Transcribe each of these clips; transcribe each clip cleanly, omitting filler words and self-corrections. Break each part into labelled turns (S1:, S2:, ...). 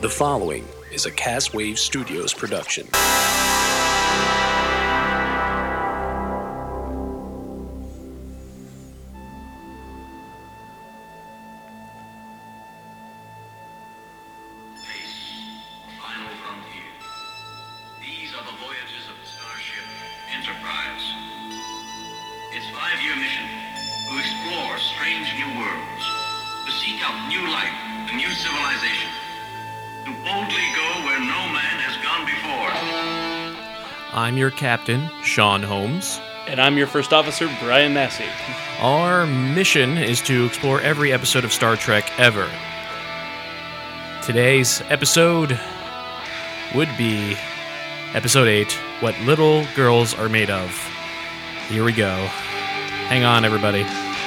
S1: The following is a Castwave Studios production.
S2: Its 5-year mission, to explore strange new worlds, to seek out new life and new civilization, to boldly go where no man has gone before.
S3: I'm your captain, Sean Holmes.
S4: And I'm your first officer, Brian Massey.
S3: Our mission is to explore every episode of Star Trek ever. Today's episode would be Episode 8, What Little Girls Are Made Of. Here we go. Hang on, everybody.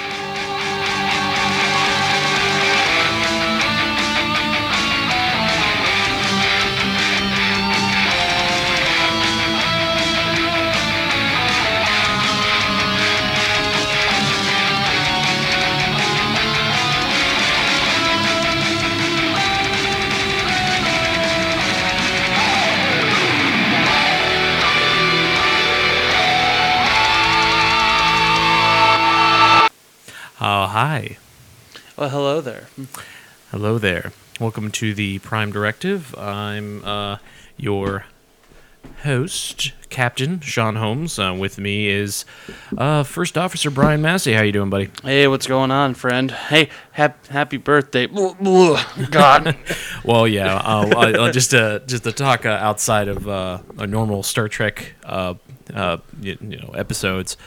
S3: Oh, hi.
S4: Well, hello there.
S3: Hello there. Welcome to the Prime Directive. I'm your host, Captain Sean Holmes. With me is First Officer Brian Massey. How you doing, buddy?
S4: Hey, what's going on, friend? Hey, happy birthday. God.
S3: Well, yeah. Just to talk outside of a normal Star Trek, episodes.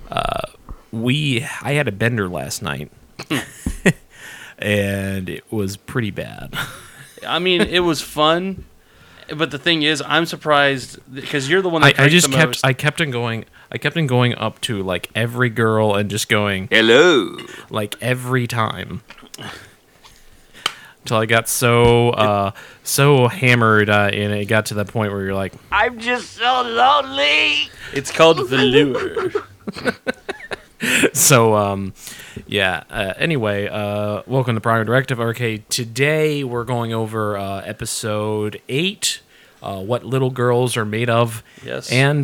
S3: I had a bender last night, and it was pretty bad.
S4: I mean, it was fun, but the thing is, I'm surprised because you're the one that drinks the most.
S3: I kept on going up to like every girl and just going
S1: Hello.
S3: like every time. Until I got so hammered, and it got to the point where you're like,
S5: I'm just so lonely.
S4: It's called velour.
S3: So, anyway, welcome to Prime Directive. Okay, today we're going over episode 8, What Little Girls Are Made Of.
S4: Yes.
S3: And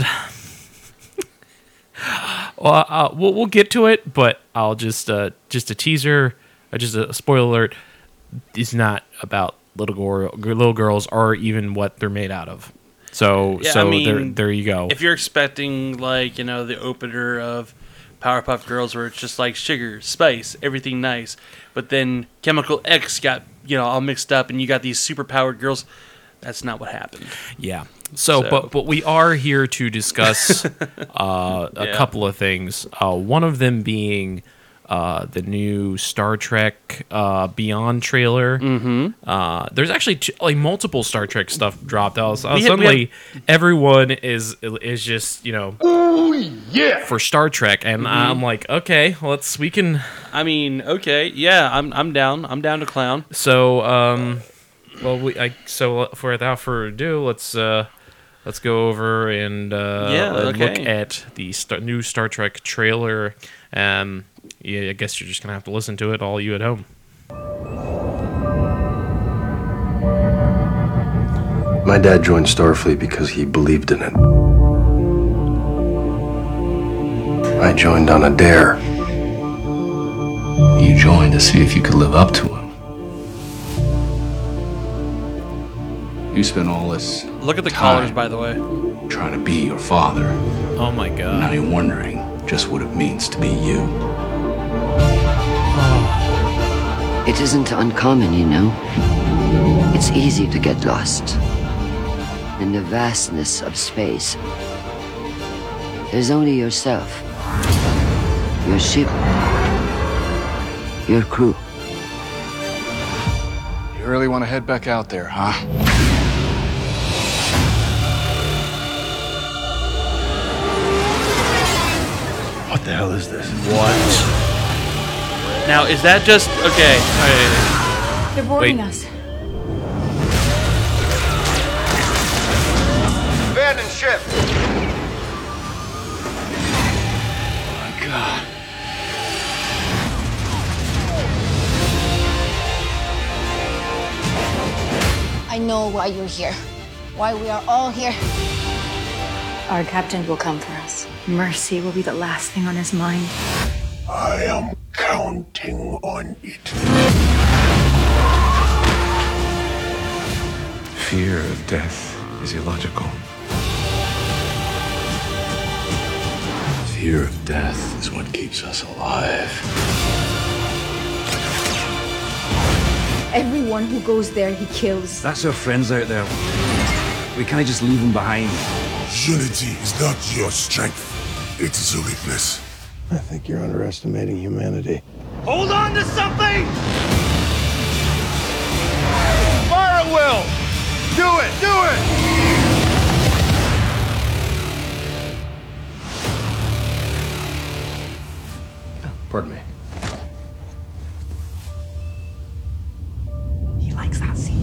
S3: we'll get to it, but I'll just a teaser, just a spoiler alert, is not about little girls or even what they're made out of. So,
S4: Yeah, I mean,
S3: there you go.
S4: If you're expecting, like, the opener of Powerpuff Girls where it's just like sugar, spice, everything nice, but then Chemical X got, all mixed up and you got these super-powered girls, that's not what happened.
S3: Yeah. So. But we are here to discuss a couple of things. One of them being the new Star Trek Beyond trailer.
S4: Mm-hmm.
S3: There's actually multiple Star Trek stuff dropped out. Suddenly, everyone is just
S5: Oh yeah.
S3: for Star Trek, and I'm like, okay, we can.
S4: I mean, okay, yeah, I'm down. I'm down to clown.
S3: So for without further ado, let's go over and look at the new Star Trek trailer. I guess you're just gonna have to listen to it, all you at home.
S6: My dad joined Starfleet because he believed in it. I joined on a dare.
S7: You joined to see if you could live up to him. You spent all this
S4: Look at the
S7: time
S4: collars, by the way.
S7: trying to be your father.
S3: Oh my god!
S7: Now you're wondering just what it means to be you.
S8: It isn't uncommon, It's easy to get lost in the vastness of space. There's only yourself, your ship, your crew.
S7: You really want to head back out there, huh?
S6: What the hell is this?
S3: What?
S4: Now, is that just okay?
S9: They're boarding
S3: Wait.
S9: us.
S5: Abandon ship.
S7: Oh my God.
S9: I I know why you're here. Why we are all here.
S10: Our captain will come for us. Mercy will be the last thing on his mind.
S11: I am counting on it.
S12: Fear of death is illogical.
S7: Fear of death is what keeps us alive.
S10: Everyone who goes there, he kills.
S13: That's our friends out there. We can't just leave them behind.
S11: Unity is not your strength. It is a weakness.
S6: I think you're underestimating humanity.
S5: Hold on to something!
S11: Fire at will! Do it! Do it!
S6: Pardon me.
S10: He likes that scene.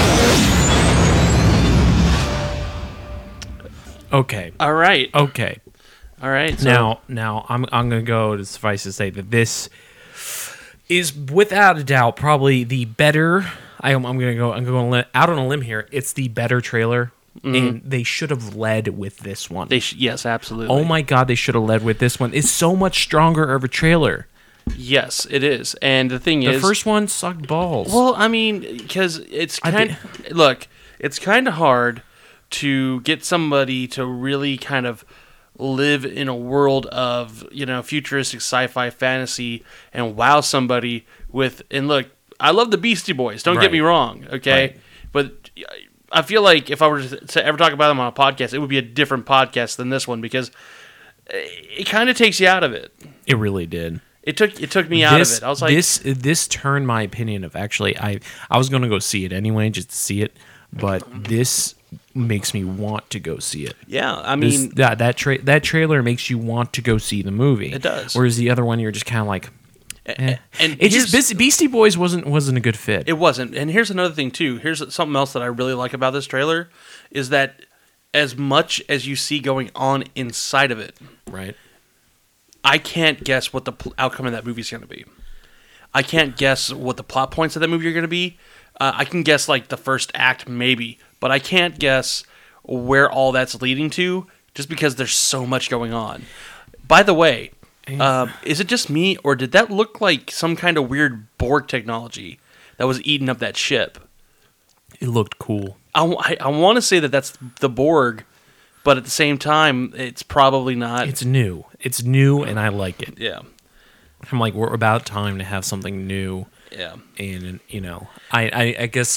S3: Okay.
S4: All right.
S3: Okay.
S4: All right. So
S3: Now I'm gonna go to suffice to say that this is without a doubt probably the better. I'm going out on a limb here. It's the better trailer, and they should have led with this one.
S4: Yes, absolutely.
S3: Oh my god, they should have led with this one. It's so much stronger of a trailer.
S4: Yes, it is. And the thing is,
S3: the first one sucked balls.
S4: Well, I mean, because it's look, it's kind of hard to get somebody to really kind of live in a world of, futuristic sci-fi fantasy and wow somebody with, and look, I love the Beastie Boys, don't get me wrong, okay? Right. But I feel like if I were to ever talk about them on a podcast, it would be a different podcast than this one, because it kind of takes you out of it.
S3: It really did.
S4: It took me out of it. I was like,
S3: this turned my opinion of actually, I was going to go see it anyway, just to see it, but this makes me want to go see it.
S4: Yeah, I mean,
S3: that trailer makes you want to go see the movie.
S4: It does.
S3: Whereas the other one, you're just kind of like,
S4: And
S3: it's just Beastie Boys wasn't a good fit.
S4: It wasn't. And here's another thing too. Here's something else that I really like about this trailer is that as much as you see going on inside of it,
S3: right?
S4: I can't guess what the outcome of that movie is going to be. I can't guess what the plot points of that movie are going to be. I can guess like the first act maybe, but I can't guess where all that's leading to just because there's so much going on. By the way, is it just me, or did that look like some kind of weird Borg technology that was eating up that ship?
S3: It looked cool.
S4: I want to say that that's the Borg, but at the same time, it's probably not.
S3: It's new. It's new, and I like it.
S4: Yeah.
S3: I'm like, we're about time to have something new.
S4: Yeah.
S3: And, I guess...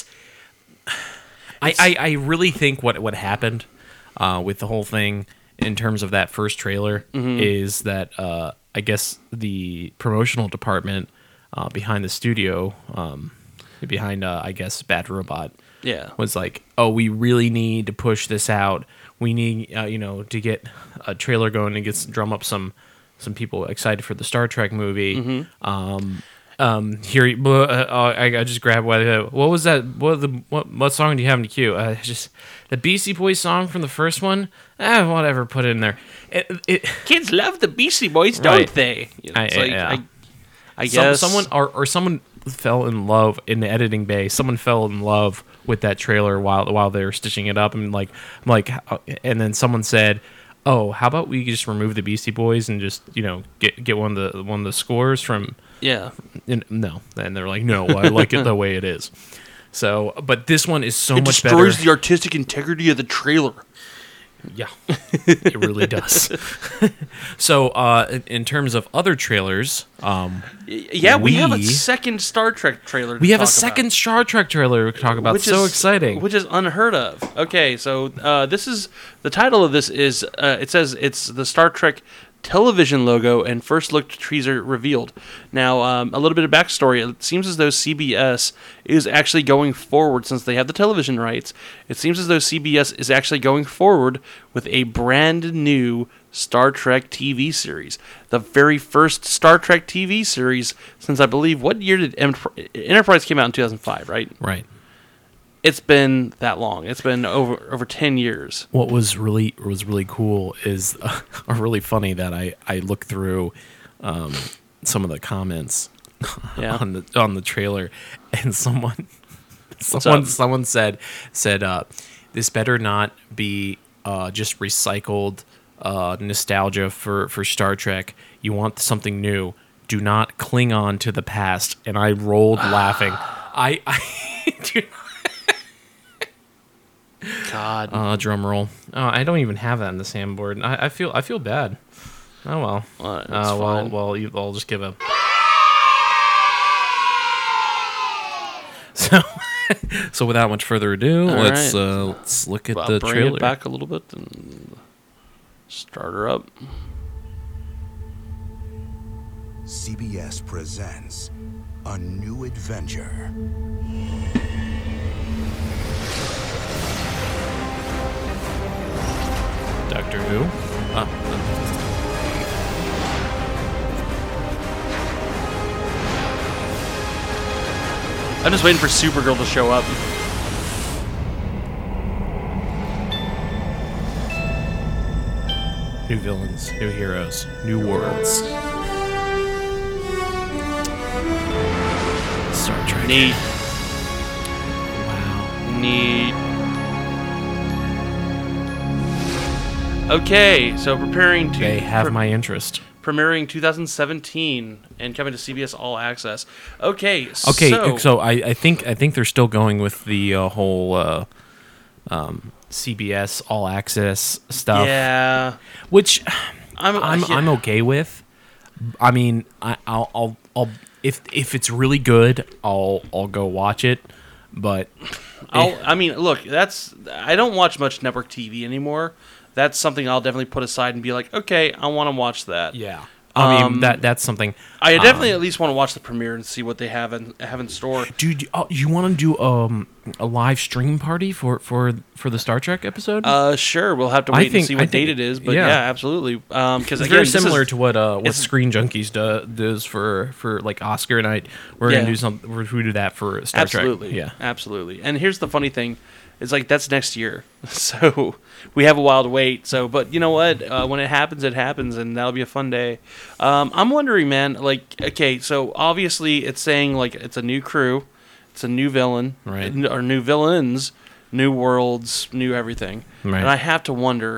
S3: I really think what happened with the whole thing in terms of that first trailer is that I guess the promotional department behind the studio, behind I guess Bad Robot, was like, oh, we really need to push this out. We need to get a trailer going and drum up some people excited for the Star Trek movie. I just grabbed what was that? What song do you have in the queue? Just the Beastie Boys song from the first one. Whatever, put it in there.
S4: Kids love the Beastie Boys, don't they? I guess
S3: someone fell in love in the editing bay. Someone fell in love with that trailer while they were stitching it up, and and then someone said, "Oh, how about we just remove the Beastie Boys and just get one of the scores from."
S4: Yeah.
S3: No. And they're like, no, I like it the way it is. So, but this one is so much better.
S4: It destroys the artistic integrity of the trailer.
S3: Yeah, it really does. So, in terms of other trailers,
S4: we have a second Star Trek trailer.
S3: We have a second Star Trek trailer to talk about. So exciting,
S4: which is unheard of. Okay, so this is the title of this is it says it's the Star Trek television logo and first look teaser revealed. Now, a little bit of backstory. It seems as though CBS is actually going forward, since they have the television rights. It seems as though CBS is actually going forward with a brand new Star Trek TV series. The very first Star Trek TV series since, I believe, what year did Enterprise came out in 2005, right?
S3: Right.
S4: It's been that long. It's been over 10 years.
S3: What was really cool is really funny that I looked through some of the comments on the trailer, and someone Someone said this better not be just recycled nostalgia for Star Trek. You want something new. Do not cling on to the past. And I rolled laughing. I do
S4: God.
S3: Drum roll. I don't even have that in the Sandboard. I feel bad. Oh well. I'll just give a. So without much further ado, let's look at the trailer.
S4: Bring it back a little bit and start her up.
S14: CBS presents A New Adventure.
S3: Doctor Who?
S4: I'm just waiting for Supergirl to show up.
S3: New villains, new heroes, new worlds. Star Trek.
S4: Neat.
S3: Wow.
S4: Neat. Okay, so preparing to...
S3: They have my interest.
S4: Premiering 2017 and coming to CBS All Access. Okay,
S3: so I think they're still going with the whole CBS All Access stuff.
S4: Yeah,
S3: which I'm okay with. I mean, I'll if it's really good, I'll go watch it. But
S4: I mean, look, I don't watch much network TV anymore. That's something I'll definitely put aside and be like, okay, I want to watch that.
S3: Yeah. I mean, that's something.
S4: I definitely at least want to watch the premiere and see what they have in store.
S3: Dude, you want to do a live stream party for the Star Trek episode?
S4: Sure. We'll have to wait and see what date it is. But yeah absolutely. Because
S3: it's very similar to what Screen Junkies does for like Oscar night. We're gonna do something. We do that for Star Trek.
S4: Absolutely. Yeah, absolutely. And here's the funny thing. It's like that's next year, so we have a while to wait. So, but you know what? When it happens, and that'll be a fun day. I'm wondering, man. Like, okay, so obviously it's saying like it's a new crew, it's a new villain,
S3: right?
S4: Or new villains, new worlds, new everything.
S3: Right.
S4: And I have to wonder,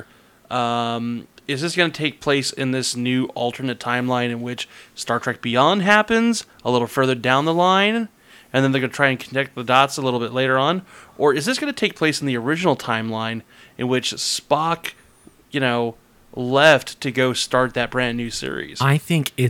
S4: is this going to take place in this new alternate timeline in which Star Trek Beyond happens a little further down the line? And then they're going to try and connect the dots a little bit later on? Or is this going to take place in the original timeline in which Spock, left to go start that brand new series?
S3: I'm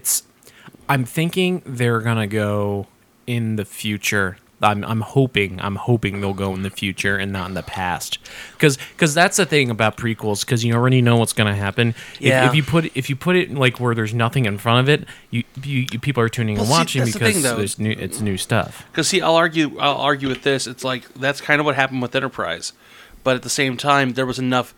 S3: thinking they're going to go in the future. I'm hoping they'll go in the future and not in the past, because that's the thing about prequels, because you already know what's going to happen.
S4: Yeah.
S3: If you put it like where there's nothing in front of it, you people are tuning and watching because it's new stuff.
S4: Because I'll argue with this. It's like that's kind of what happened with Enterprise, but at the same time there was enough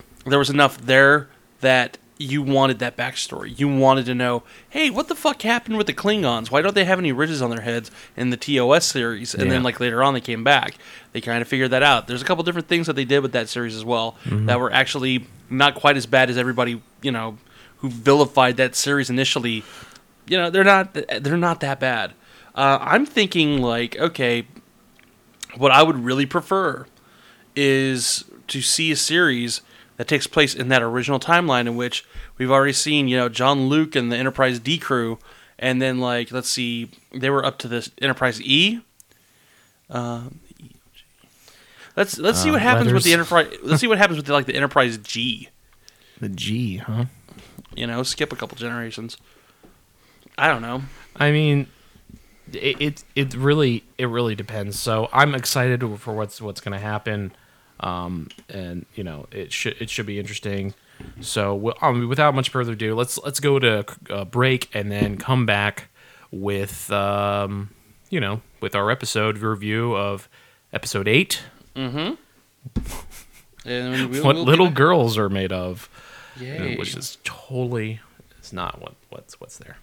S4: there that you wanted that backstory. You wanted to know, hey, what the fuck happened with the Klingons? Why don't they have any ridges on their heads in the TOS series? And then, like, later on, they came back. They kind of figured that out. There's a couple different things that they did with that series as well that were actually not quite as bad as everybody, who vilified that series initially. They're not that bad. I'm thinking, like, okay, what I would really prefer is to see a series that takes place in that original timeline in which we've already seen, John Luke and the Enterprise D crew, and then let's see, they were up to this Enterprise E. Let's see what happens with the Enterprise. Let's see what happens with the Enterprise G.
S3: The G, huh?
S4: Skip a couple generations. I don't know.
S3: I mean, it really depends. So I'm excited for what's going to happen. And it should be interesting. So without much further ado, let's go to a break and then come back with with our episode review of episode 8.
S4: Mm-hmm. And
S3: what little girls are made of.
S4: Yay.
S3: Which is totally it's not what's there.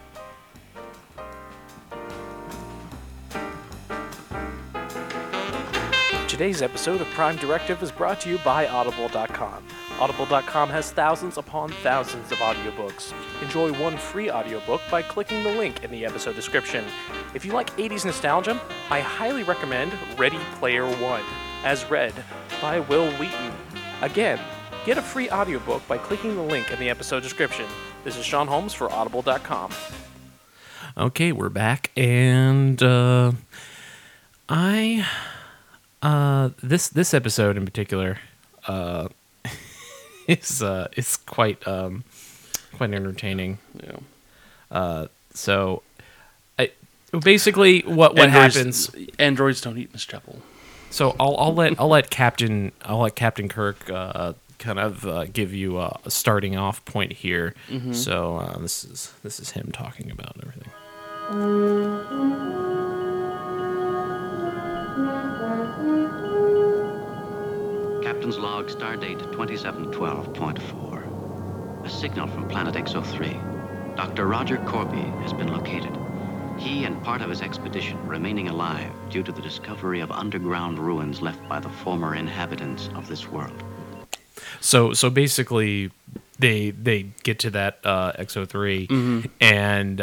S15: Today's episode of Prime Directive is brought to you by Audible.com. Audible.com has thousands upon thousands of audiobooks. Enjoy one free audiobook by clicking the link in the episode description. If you like 80s nostalgia, I highly recommend Ready Player One, as read by Will Wheaton. Again, get a free audiobook by clicking the link in the episode description. This is Sean Holmes for Audible.com.
S3: Okay, we're back, and this episode in particular is quite entertaining.
S4: Yeah.
S3: So, basically, what happens?
S4: Androids don't eat Miss Chapel.
S3: So I'll let Captain Kirk kind of give you a starting off point here.
S4: Mm-hmm.
S3: So this is him talking about everything.
S16: Captain's log, stardate 2712.4. A signal from planet XO3. Dr. Roger Corby has been located. He and part of his expedition remaining alive due to the discovery of underground ruins left by the former inhabitants of this world.
S3: So basically, they get to that XO3,
S4: mm-hmm.
S3: and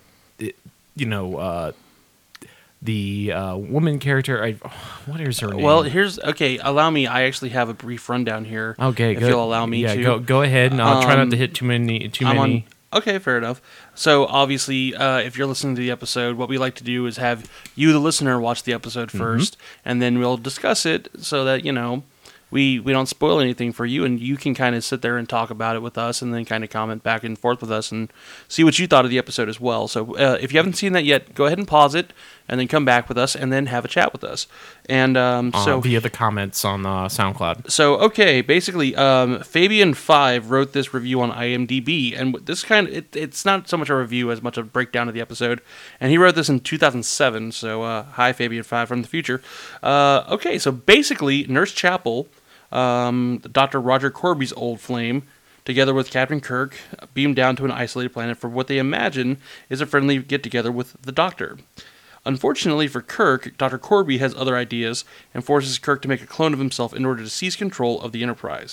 S3: the woman character. What is her name?
S4: Well, allow me. I actually have a brief rundown here.
S3: Okay,
S4: if you'll allow me to.
S3: Yeah, go ahead, and I'll try not to hit too many.
S4: Okay, fair enough. So, obviously, if you're listening to the episode, what we like to do is have you, the listener, watch the episode first, and then we'll discuss it so that, we don't spoil anything for you, and you can kind of sit there and talk about it with us, and then kind of comment back and forth with us and see what you thought of the episode as well. So if you haven't seen that yet, go ahead and pause it, and then come back with us, and then have a chat with us. And so
S3: via the comments on SoundCloud.
S4: So okay, basically, Fabian5 wrote this review on IMDb, and this it's not so much a review as much a breakdown of the episode. And he wrote this in 2007. So hi, Fabian5 from the future. Okay, so basically, Nurse Chapel, Dr. Roger Corby's old flame, together with Captain Kirk, beamed down to an isolated planet for what they imagine is a friendly get-together with the Doctor. Unfortunately for Kirk, Dr. Corby has other ideas and forces Kirk to make a clone of himself in order to seize control of the Enterprise.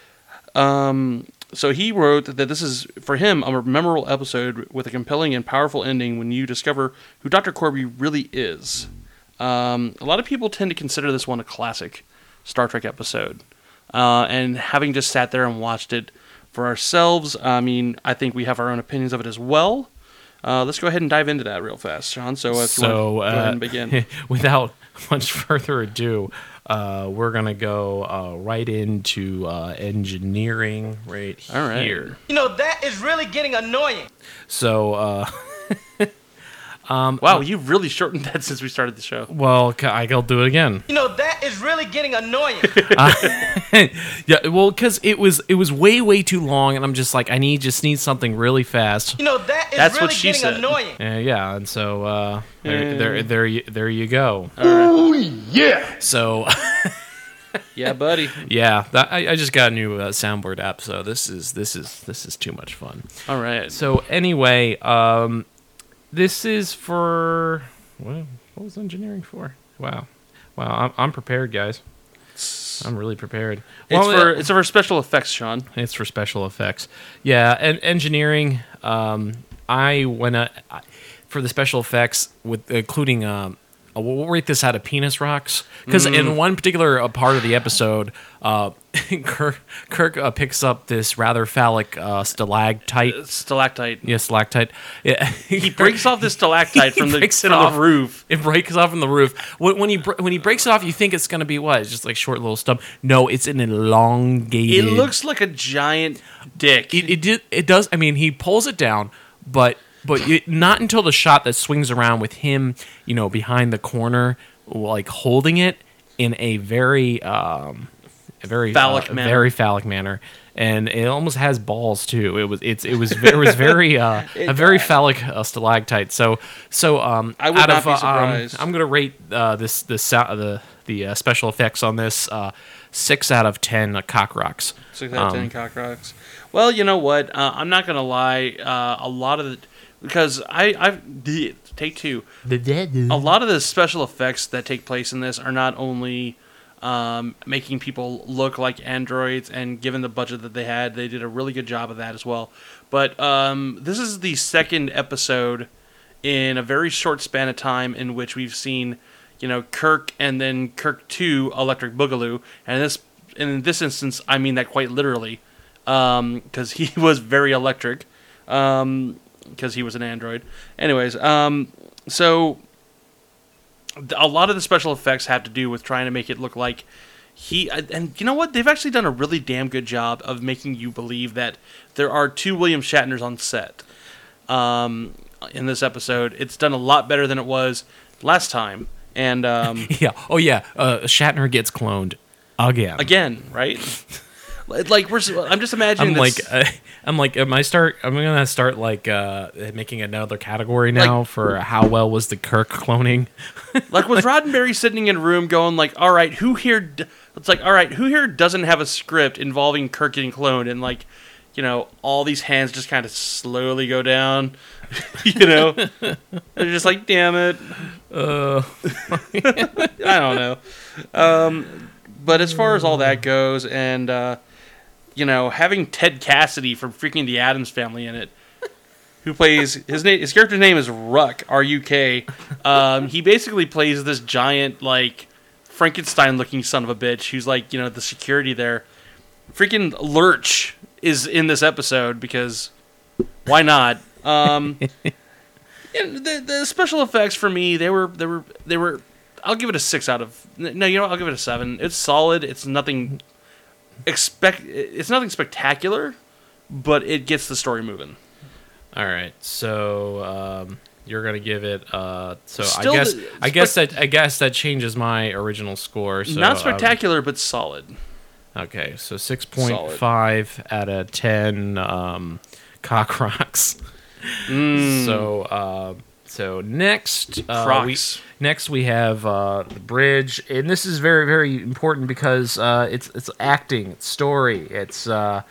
S4: So he wrote that this is, for him, a memorable episode with a compelling and powerful ending when you discover who Dr. Corby really is. A lot of people tend to consider this one a classic Star Trek episode. And having just sat there and watched it for ourselves, I think we have our own opinions of it as well. Let's go ahead and dive into that real fast, Sean. So if you want to go ahead and begin.
S3: Without much further ado, we're going to go right into engineering right here.
S5: That is really getting annoying.
S3: So...
S4: wow, you've really shortened that since we started the show.
S3: Well, I'll do it again.
S5: That is really getting annoying.
S3: Yeah, well, because it was way too long, and I'm just like, I just need something really fast.
S4: That's really what she said.
S5: Annoying.
S3: Yeah, and so there you go.
S11: Oh yeah.
S3: So.
S4: Yeah, buddy.
S3: Yeah, I just got a new soundboard app, so this is too much fun.
S4: All right.
S3: So anyway, this is for what was engineering for? Wow, I'm prepared, guys. I'm really prepared.
S4: It's for special effects, Sean.
S3: It's for special effects. Yeah, and engineering. I went for the special effects with including. We'll rate this out of penis rocks because in one particular part of the episode, Kirk picks up this rather phallic stalactite. Yeah, stalactite. Yeah.
S4: He breaks off this stalactite from the roof.
S3: It breaks off from the roof. When he breaks it off, you think it's going to be what? It's just like short little stub. No, it's an elongated.
S4: It looks like a giant dick.
S3: It does. I mean, he pulls it down, but not until the shot that swings around with him, behind the corner, like holding it in a very
S4: phallic manner.
S3: Very phallic manner, and it almost has balls too. It was very a very phallic stalactite. So
S4: I would not be surprised.
S3: I'm gonna rate the special effects on this 6 out of 10 cock rocks.
S4: 6 out of 10 cock rocks. Well, you know what? I'm not gonna lie. A lot of the because take two. A lot of the special effects that take place in this are not only making people look like androids, and given the budget that they had, they did a really good job of that as well. But this is the second episode in a very short span of time in which we've seen, Kirk and then Kirk 2 Electric Boogaloo. And in this instance, I mean that quite literally, because he was very electric, because he was an android. Anyways, so a lot of the special effects have to do with trying to make it look like and you know what? They've actually done a really damn good job of making you believe that there are 2 William Shatners on set. In this episode, it's done a lot better than it was last time. And
S3: Shatner gets cloned again,
S4: right? Like I'm just imagining.
S3: I'm gonna start making another category now for how well was the Kirk cloning.
S4: Like, was Roddenberry sitting in a room going like, all right, who here doesn't have a script involving Kirk getting cloned, and all these hands just kind of slowly go down. They're just like, damn it. I don't know. But as far as all that goes, and having Ted Cassidy from freaking the Addams Family in it, who plays his character's name is Ruck, R-U-K. He basically plays this giant Frankenstein-looking son of a bitch who's the security there. Freaking Lurch is in this episode because why not? The special effects for me, they were. I'll give it a 6 out of. No, I'll give it a 7. It's solid. It's nothing. It's nothing spectacular, but it gets the story moving.
S3: All right, so you're gonna give it. So I guess that changes my original score. So,
S4: not spectacular, but solid.
S3: Okay, so 6.5 out of 10 cock rocks. So next, we have the bridge, and this is very, very important because it's acting, it's story, it's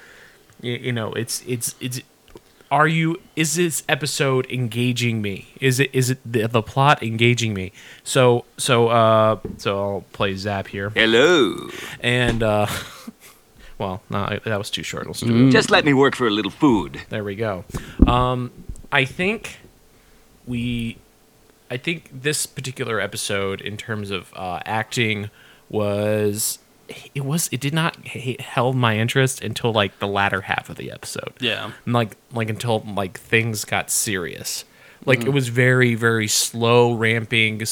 S3: is this episode engaging me? Is it the plot engaging me? So I'll play Zap here.
S17: Hello.
S3: And well, no, that was too short. Let's do it.
S17: Just let me work for a little food.
S3: There we go. I think this particular episode, in terms of acting, it did not held my interest until the latter half of the episode.
S4: Yeah,
S3: until things got serious. It was very, very slow ramping,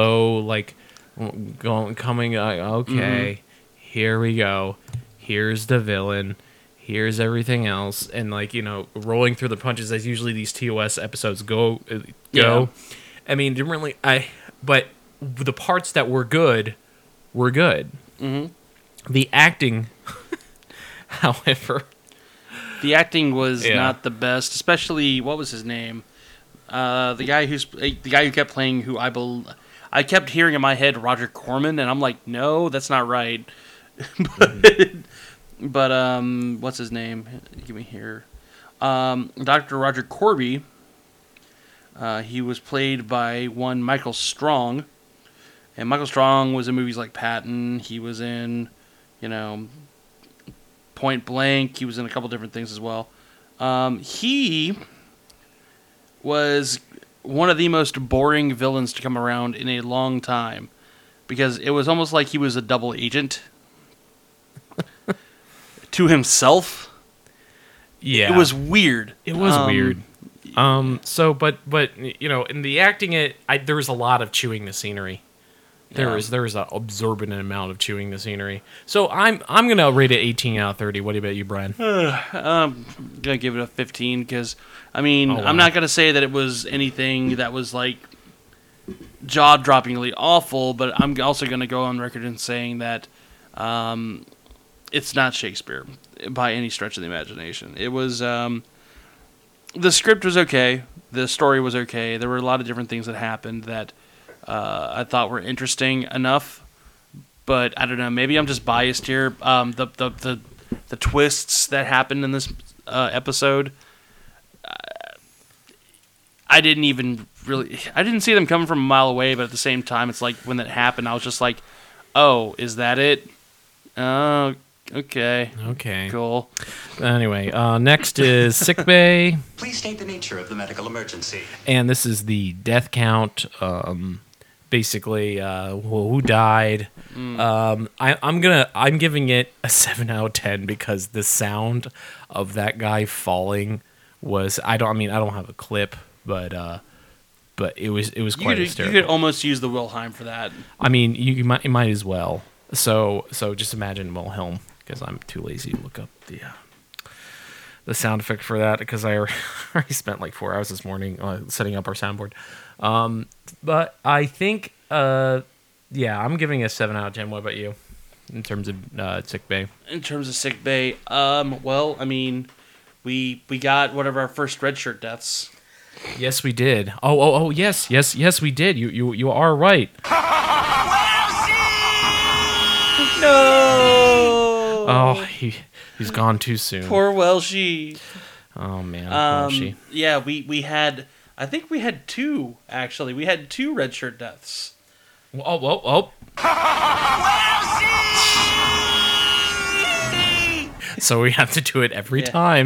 S3: coming. Okay, here we go. Here's the villain. Here's everything else, and rolling through the punches as usually these TOS episodes go.
S4: Yeah.
S3: I mean, didn't really. But the parts that were good were good.
S4: Mm-hmm.
S3: The acting, however,
S4: was not the best. Especially, what was his name? The guy who kept playing, who I kept hearing in my head, Roger Corman, and I'm like, no, that's not right. But what's his name? Give me here. Dr. Roger Corby. He was played by one Michael Strong, and Michael Strong was in movies like Patton. He was in, Point Blank. He was in a couple different things as well. He was one of the most boring villains to come around in a long time, because it was almost like he was a double agent to himself.
S3: Yeah,
S4: it was weird.
S3: It was weird. But in the acting, there was a lot of chewing the scenery. There was an absorbent amount of chewing the scenery. So I'm gonna rate it 18 out of 30. What about you, Brian?
S4: I'm gonna give it a 15 because I'm not gonna say that it was anything that was jaw-droppingly awful, but I'm also gonna go on record in saying that it's not Shakespeare by any stretch of the imagination. It was. The script was okay. The story was okay. There were a lot of different things that happened that I thought were interesting enough. But I don't know. Maybe I'm just biased here. The twists that happened in this episode, I didn't see them coming from a mile away. But at the same time, it's like when that happened, I was just like, "Oh, is that it? Okay. Cool.
S3: Anyway, next is sickbay.
S18: Please state the nature of the medical emergency.
S3: And this is the death count. Basically, who died. I'm giving it a 7 out of 10 because the sound of that guy falling was. I don't have a clip, but it was quite hysterical.
S4: You could almost use the Wilhelm for that.
S3: I mean, you might as well. So just imagine Wilhelm, because I'm too lazy to look up the sound effect for that, because I already spent like 4 hours this morning setting up our soundboard. But I think, I'm giving it a 7 out of 10. What about you, in terms of sickbay?
S4: In terms of sickbay, well, I mean, we got one of our first redshirt deaths.
S3: Yes, we did. Oh, yes, we did. You are right.
S4: No.
S3: Oh, he's gone too soon.
S4: Poor Welshie.
S3: Oh man, Welshie.
S4: Yeah, we had. I think we had 2 actually. We had 2 redshirt deaths.
S3: Oh. So we have to do it every time.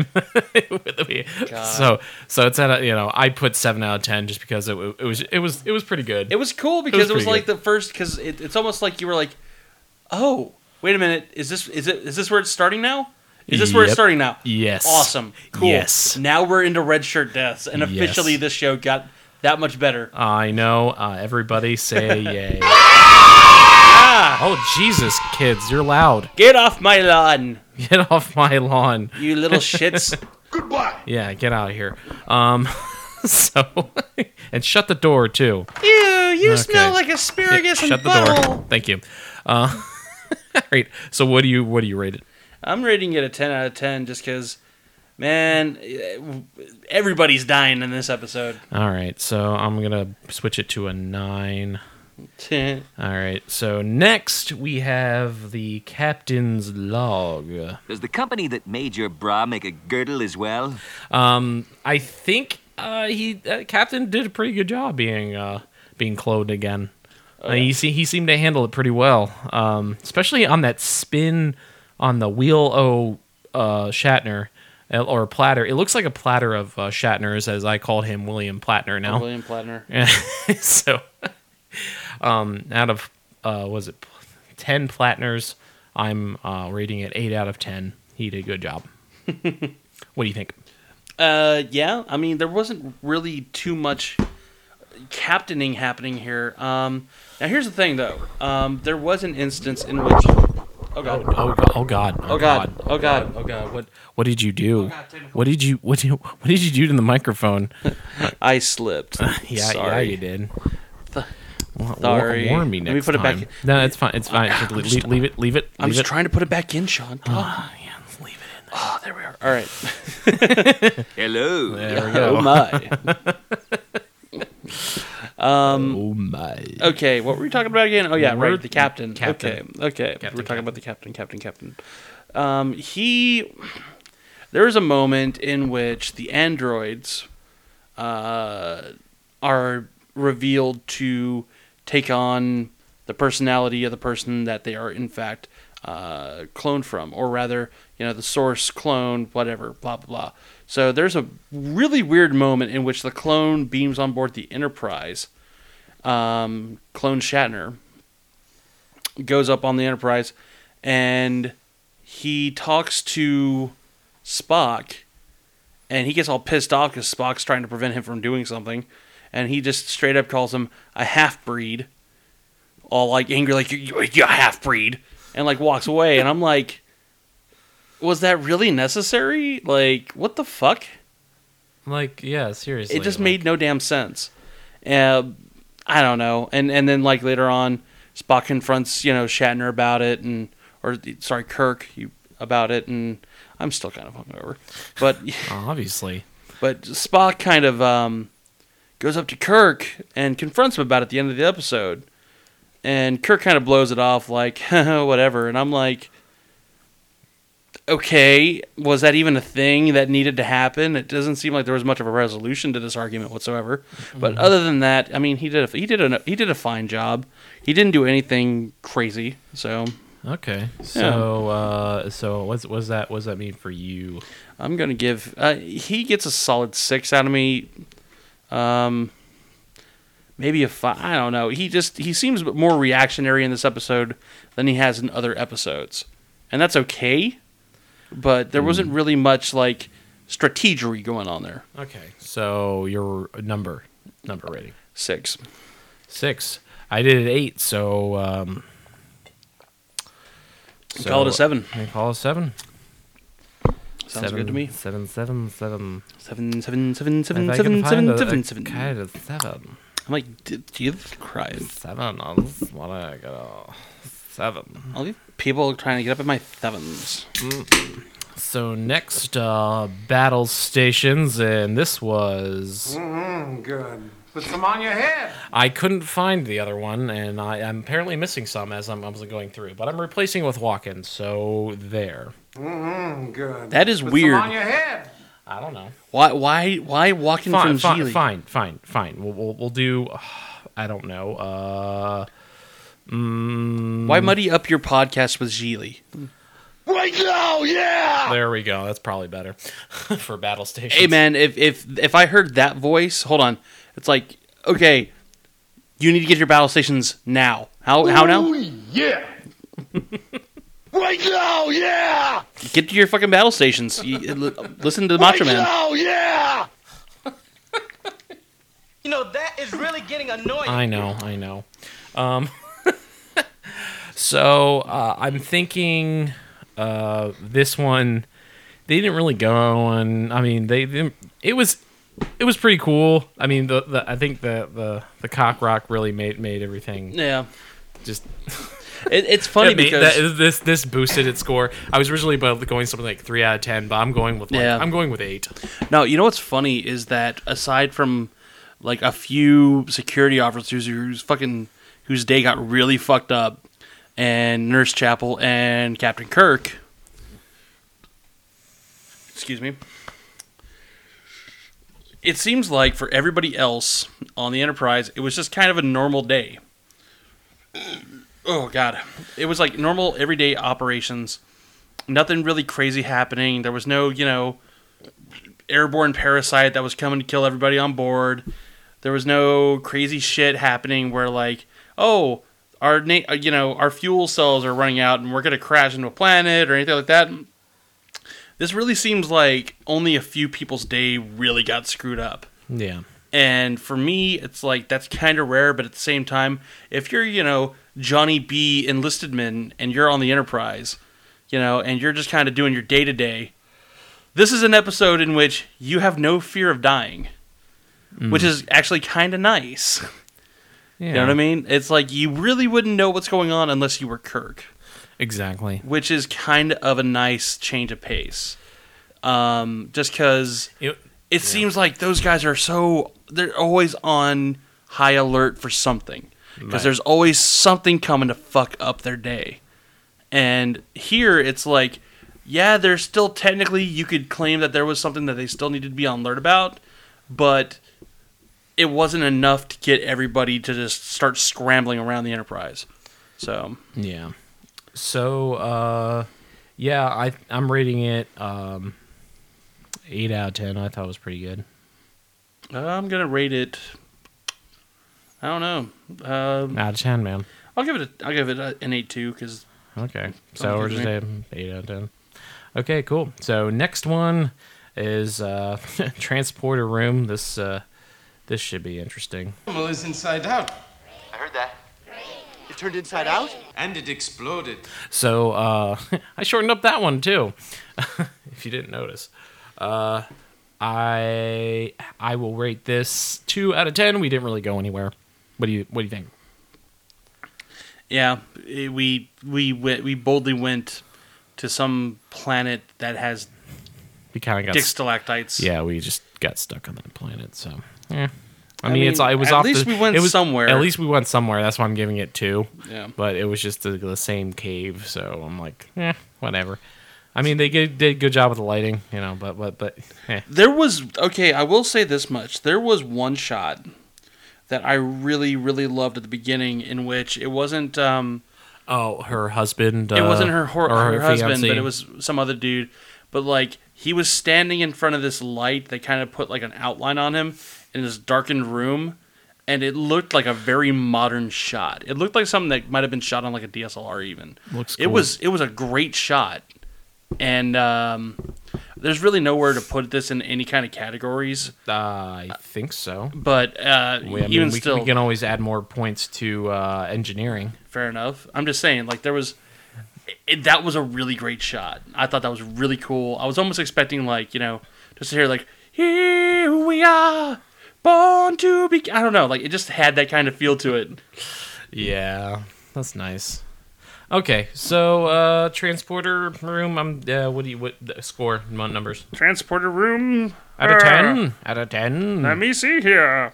S3: So it's at I put 7 out of 10 just because it was pretty good.
S4: It was cool because it was like the first, because it's almost like you were like, oh, wait a minute, is this where it's starting now? Is this where it's starting now?
S3: Yes.
S4: Awesome. Cool.
S3: Yes.
S4: Now we're into redshirt deaths, and officially this show got that much better.
S3: I know. Everybody say yay. Oh, Jesus, kids, you're loud.
S4: Get off my lawn.
S3: Get off my lawn.
S4: You little shits.
S18: Goodbye.
S3: Yeah, get out of here. And shut the door, too.
S4: Ew, you smell like asparagus and buttle.
S3: Shut the door. Thank you. All right, so what do you rate it?
S4: I'm rating it a 10 out of 10 just because, man, everybody's dying in this episode.
S3: All right, so I'm going to switch it to a 9. All right, so next we have the captain's log.
S17: Does the company that made your bra make a girdle as well?
S3: I think Captain did a pretty good job being clothed again. He seemed to handle it pretty well, especially on that spin on the wheel Shatner. Or Platter. It looks like a platter of Shatner's, as I called him William Platner now.
S4: William Platner.
S3: So, out of, was it 10 Platners, I'm rating it 8 out of 10. He did a good job. What do you think?
S4: Yeah, I mean, there wasn't really too much captaining happening here. Now, here's the thing, though. There was an instance in which... Oh god!
S3: Oh god! What did you do? What did you do to the microphone?
S4: I slipped.
S3: Yeah, you did.
S4: Sorry.
S3: Warn me next time. Let me put it back. No, it's fine. It's fine. Leave it.
S4: I'm just trying to put it back in, Sean.
S3: Yeah, leave it in.
S4: Oh, there we are. All right.
S17: Hello.
S3: There we go.
S4: Oh my.
S3: Oh my.
S4: Okay, what were we talking about again? Oh yeah, right, the captain.
S3: Captain.
S4: Okay. We're talking about the captain. There is a moment in which the androids are revealed to take on the personality of the person that they are in fact cloned from, or rather, the source clone, whatever, blah blah blah. So there's a really weird moment in which the clone beams on board the Enterprise. Clone Shatner goes up on the Enterprise, and he talks to Spock, and he gets all pissed off because Spock's trying to prevent him from doing something, and he just straight up calls him a half-breed, all like angry, like, you're a half-breed, and like walks away, and I'm like, was that really necessary? Like, what the fuck?
S3: Like, yeah, seriously.
S4: It just made no damn sense. I don't know. And then, like, later on, Spock confronts, Shatner about it, Kirk about it, and I'm still kind of hungover. But
S3: obviously.
S4: But Spock kind of goes up to Kirk and confronts him about it at the end of the episode. And Kirk kind of blows it off like, whatever. And I'm like, okay, was that even a thing that needed to happen? It doesn't seem like there was much of a resolution to this argument whatsoever. But other than that, I mean, he did a fine job. He didn't do anything crazy, so
S3: Okay. So so what does that mean for you?
S4: I'm gonna give. He gets a solid 6 out of me. Maybe a 5. I don't know. He seems more reactionary in this episode than he has in other episodes, and that's okay. But there wasn't really much like strategery going on there.
S3: Okay. So your number rating
S4: 6.
S3: 6. I did it 8. So
S4: call it a 7.
S3: I call it a 7.
S4: Sounds good to me.
S3: 7.
S4: 7, 7, 7, 7, 7, 7, 7, 7, 7.
S3: Kind of 7.
S4: I'm like, Jesus Christ.
S3: 7. I just want to go 7.
S4: All these people trying to get up at my 7s.
S3: So next, battle stations, and this was...
S19: Good. Put some on your head.
S3: I couldn't find the other one, and I'm apparently missing some as I'm going through. But I'm replacing it with Watkins, so there.
S19: Good.
S4: That is
S19: Put
S4: weird.
S19: Some on your head.
S3: I don't know.
S4: Why Watkins from Geely?
S3: Fine. We'll do... I don't know.
S4: Why muddy up your podcast with Geely?
S19: Right now, yeah!
S3: There we go. That's probably better for battle stations.
S4: Hey, man, if I heard that voice... Hold on. It's like, okay, you need to get your battle stations now. How now?
S19: Yeah! Right now, yeah!
S4: Get to your fucking battle stations. Listen to Macho Man.
S19: Right now, yeah!
S5: You know, that is really getting annoying.
S3: I know. So, I'm thinking this one, they didn't really go on. I mean, it was pretty cool. I mean, I think the cock rock really made everything.
S4: Yeah.
S3: Just...
S4: It's funny because
S3: this boosted its score. I was originally going something like 3 out of 10, but I'm going with 8.
S4: No, you know what's funny is that aside from like a few security officers whose day got really fucked up, and Nurse Chapel and Captain Kirk, excuse me, it seems like for everybody else on the Enterprise, it was just kind of a normal day. Oh, God. It was like normal, everyday operations. Nothing really crazy happening. There was no, airborne parasite that was coming to kill everybody on board. There was no crazy shit happening where, like, oh, our fuel cells are running out and we're going to crash into a planet or anything like that. This really seems like only a few people's day really got screwed up.
S3: Yeah.
S4: And for me, it's like, that's kind of rare, but at the same time, if you're, Johnny B. enlisted man and you're on the Enterprise, and you're just kind of doing your day-to-day, this is an episode in which you have no fear of dying, which is actually kind of nice. Yeah. You know what I mean? It's like you really wouldn't know what's going on unless you were Kirk.
S3: Exactly.
S4: Which is kind of a nice change of pace. Just because it seems like those guys they're always on high alert for something. Because there's always something coming to fuck up their day. And here it's like, yeah, there's still technically, you could claim that there was something that they still needed to be on alert about, but it wasn't enough to get everybody to just start scrambling around the Enterprise. So
S3: yeah. So I'm rating it 8 out of 10. I thought it was pretty good.
S4: I'm gonna rate it. I don't know.
S3: Out of 10, man.
S4: I'll give it an 8 too, because.
S3: Okay, so we're just saying 8 out of 10. Okay, cool. So next one is transporter room. This should be interesting.
S19: Well, it's inside out.
S18: I heard that. It turned inside out?
S19: And it exploded.
S3: So I shortened up that one too, if you didn't notice. I will rate this 2 out of 10. We didn't really go anywhere. What do you think?
S4: Yeah, we boldly went to some planet that has dick stalactites.
S3: Yeah, we just got stuck on that planet. So, I mean, it was off.
S4: At least we went somewhere.
S3: At least we went somewhere. That's why I'm giving it 2.
S4: Yeah,
S3: but it was just the same cave. So I'm like, whatever. I mean, they did a good job with the lighting, but.
S4: There was I will say this much. There was one shot that I really, really loved at the beginning, in which it wasn't a
S3: Oh, her husband.
S4: It wasn't her husband,
S3: fiancé.
S4: but it was some other dude. But like he was standing in front of this light that kind of put like an outline on him in this darkened room, and it looked like a very modern shot. It looked like something that might have been shot on like a DSLR even.
S3: Looks cool.
S4: It was a great shot, and there's really nowhere to put this in any kind of categories.
S3: I think so.
S4: But even still,
S3: we can always add more points to engineering.
S4: Fair enough. I'm just saying, like, that was a really great shot. I thought that was really cool. I was almost expecting, like, just to hear, like, here we are, born to be... I don't know, like, it just had that kind of feel to it.
S3: Yeah, that's nice. Okay, so transporter room. What score? Numbers.
S4: Transporter room
S3: out of 10. Out of 10.
S4: Let me see here.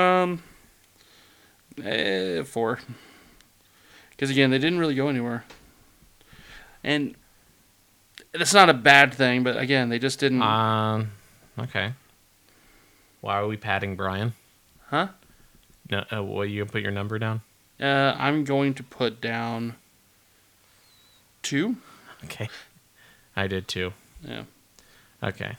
S4: 4. Because again, they didn't really go anywhere, and that's not a bad thing. But again, they just didn't.
S3: Okay. Why are we patting Brian?
S4: Huh?
S3: No. Will you put your number down?
S4: I'm going to put down 2.
S3: Okay. I did 2.
S4: Yeah.
S3: Okay.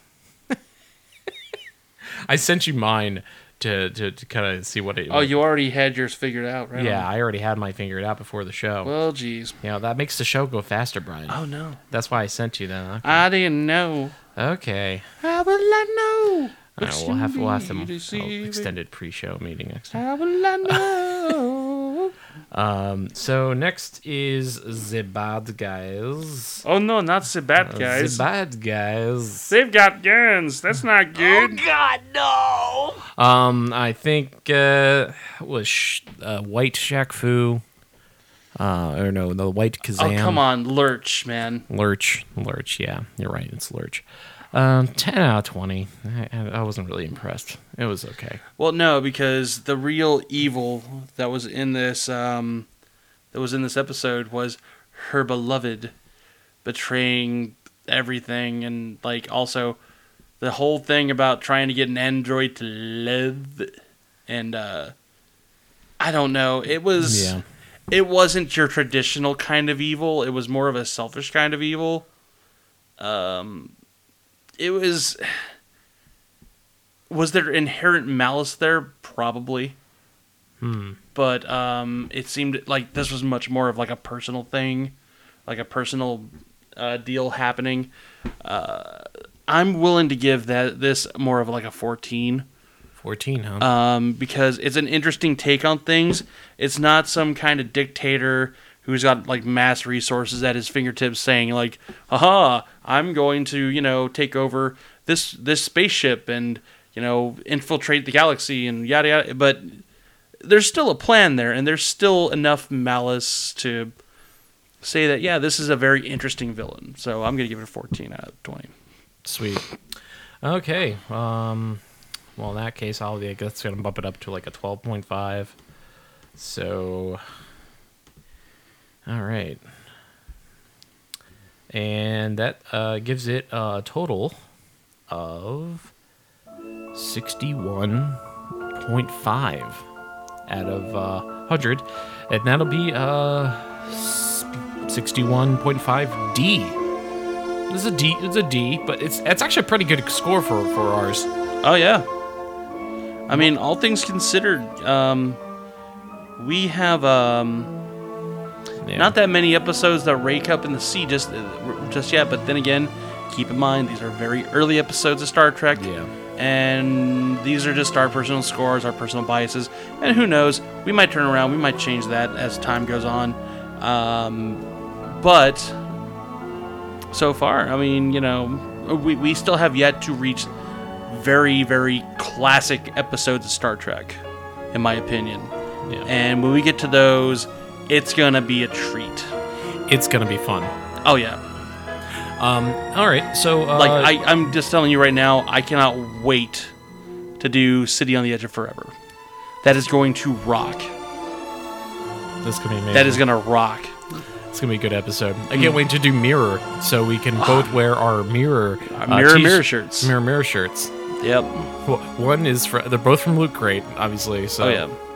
S3: I sent you mine to kind of see what it...
S4: Oh, you already had yours figured out, right?
S3: Yeah, I already had mine figured out before the show.
S4: Well, geez.
S3: That makes the show go faster, Brian.
S4: Oh, no.
S3: That's why I sent you that. Okay.
S4: I didn't know.
S3: Okay.
S4: How will I know?
S3: All right, we'll have some extended pre-show meeting next time.
S4: How will I know?
S3: So next is the bad guys.
S4: Oh no, not the bad guys.
S3: The bad guys.
S4: They've got guns. That's not good.
S5: Oh God, no!
S3: I think was White Shaq Fu. Or no, the White Kazam.
S4: Oh come on, Lurch, man.
S3: Lurch. Yeah, you're right. It's Lurch. 10 out of 20. I wasn't really impressed. It was okay.
S4: Well, no, because the real evil that was in this episode was her beloved betraying everything, and like also the whole thing about trying to get an android to live, and I don't know. It wasn't your traditional kind of evil. It was more of a selfish kind of evil. Was there inherent malice there? Probably. But it seemed like this was much more of like a personal thing, like a personal deal happening. I'm willing to give this more of like a 14.
S3: 14, huh?
S4: Because it's an interesting take on things. It's not some kind of dictator who's got like mass resources at his fingertips saying like, "Aha, I'm going to, take over this spaceship and, infiltrate the galaxy and yada yada." But there's still a plan there, and there's still enough malice to say that, yeah, this is a very interesting villain. So I'm going to give it a 14 out of 20.
S3: Sweet. Okay. Well, in that case, that's going to bump it up to like a 12.5. So, all right. And that gives it a total of 61.5 out of 100. And that'll be 61.5D. This is a D. It's a D, but it's actually a pretty good score for ours.
S4: Oh, yeah. I mean, all things considered, we have not that many episodes that rake up in the sea just yet. But then again, keep in mind, these are very early episodes of Star Trek.
S3: Yeah.
S4: And these are just our personal scores, our personal biases. And who knows, we might turn around, we might change that as time goes on. But so far, I mean, we still have yet to reach very, very classic episodes of Star Trek, in my opinion.
S3: Yeah.
S4: And when we get to those, it's going to be a treat.
S3: It's going to be fun.
S4: Oh, yeah.
S3: All right, so...
S4: I'm just telling you right now, I cannot wait to do City on the Edge of Forever. That is going to rock.
S3: That's going to be amazing.
S4: That is going to rock.
S3: It's going to be a good episode. I can't wait to do Mirror, so we can both wear our Mirror...
S4: Mirror shirts.
S3: Mirror shirts.
S4: Yep.
S3: One is... they're both from Loot Crate, obviously, so...
S4: Oh, yeah.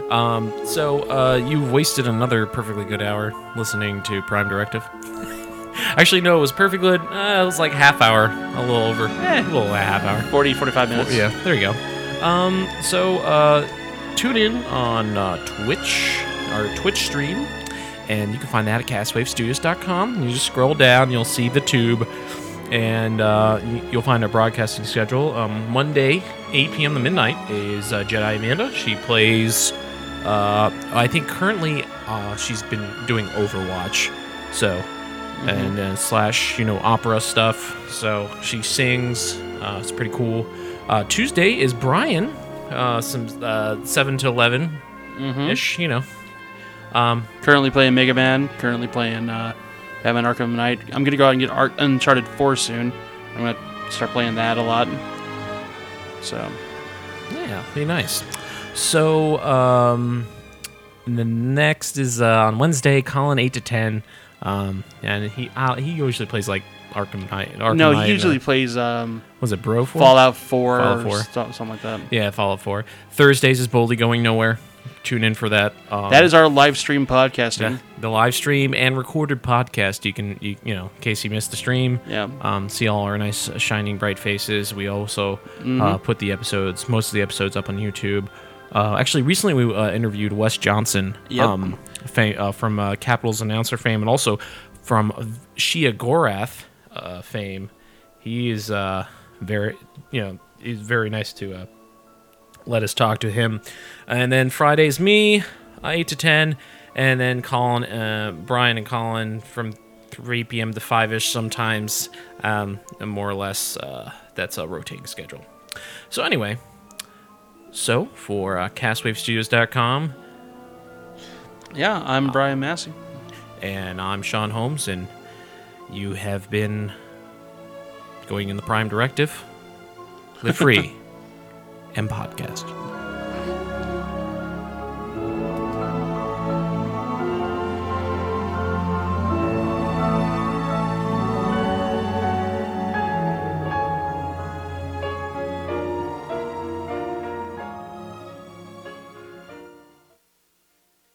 S3: So you've wasted another perfectly good hour listening to Prime Directive. Actually, no, it was perfectly good. It was like half hour, a little over. A little half hour.
S4: 40, 45 minutes.
S3: Yeah, there you go. So tune in on Twitch, our Twitch stream, and you can find that at castwavestudios.com. You just scroll down, you'll see the tube, and you'll find our broadcasting schedule. Monday, 8 p.m. to midnight, is Jedi Amanda. She plays, I think currently she's been doing Overwatch, so... and slash, opera stuff. So she sings. It's pretty cool. Tuesday is Brian. Some 7 to 11 ish.
S4: Currently playing Mega Man. Currently playing Batman Arkham Knight. I'm gonna go out and get Uncharted 4 soon. I'm gonna start playing that a lot. So
S3: yeah, pretty nice. So the next is on Wednesday. Colin 8 to 10. And he usually plays like Arkham Knight.
S4: He usually plays.
S3: Was it Bro 4?
S4: Fallout 4. Something like that.
S3: Yeah, Fallout 4. Thursdays is Boldly Going Nowhere. Tune in for that.
S4: That is our live stream podcasting.
S3: Yeah, the live stream and recorded podcast. You can, in case you missed the stream.
S4: Yeah.
S3: See all our nice shining bright faces. We also put most of the episodes up on YouTube. Actually, recently we interviewed Wes Johnson.
S4: Yep.
S3: From Capitals announcer fame, and also from Shia Gorath fame. He is he's very nice to let us talk to him. And then Friday's me, 8 to 10, and then Brian and Colin from 3 p.m. to 5-ish sometimes, and more or less that's a rotating schedule. So anyway, for castwavestudios.com,
S4: yeah, I'm Brian Massey.
S3: And I'm Sean Holmes, and you have been going in the Prime Directive. Live free and podcast.